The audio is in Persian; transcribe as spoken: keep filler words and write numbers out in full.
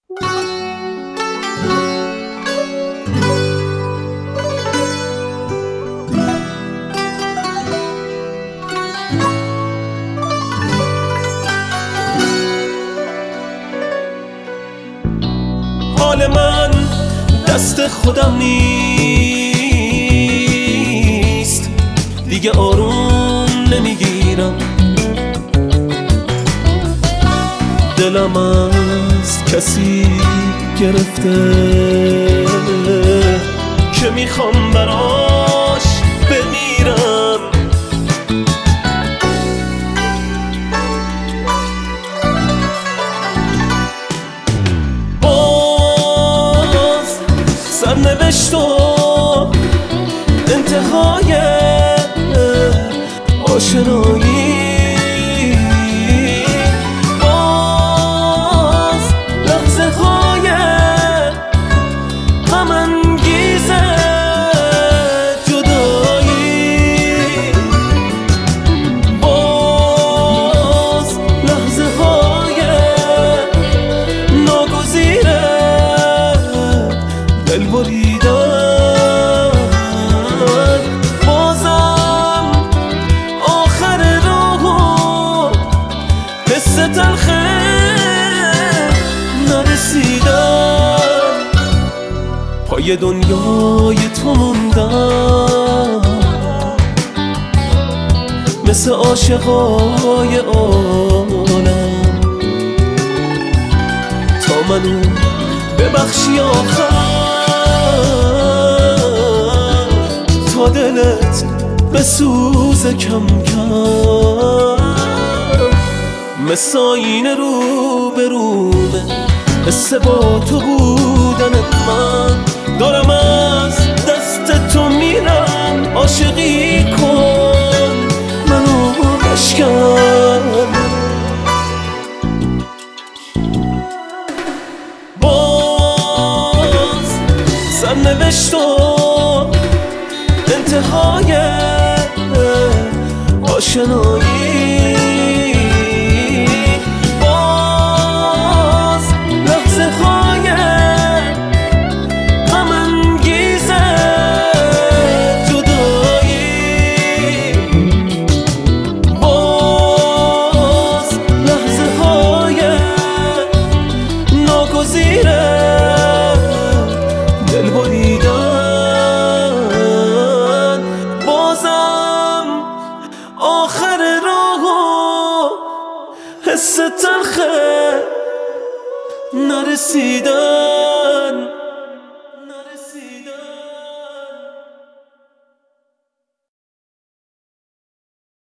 حال من دست خودم نیست، دیگه آروم نمیگیرم. دلم از کسی گرفته که میخوام براش بمیرم. باز سرنوشت و انتهای آشنایی، بازم آخر راهو حس تلخه نرسیدم. پای دنیای تو موندم مثل عاشقای عالم، تا منو ببخشی آخر، تا دلت بسوزه کم کم. مثل آینه رو به رومه حس با تو بودن من، دارم از دست تو میرم. عاشقی کن منو بشکن. باز سرنوشت و انتهای آشنایی، باز لحظه های غم انگیز جدایی، باز لحظه های ناگزیر دل بریدن. بازم آخر راهو حس تلخه نرسیدن.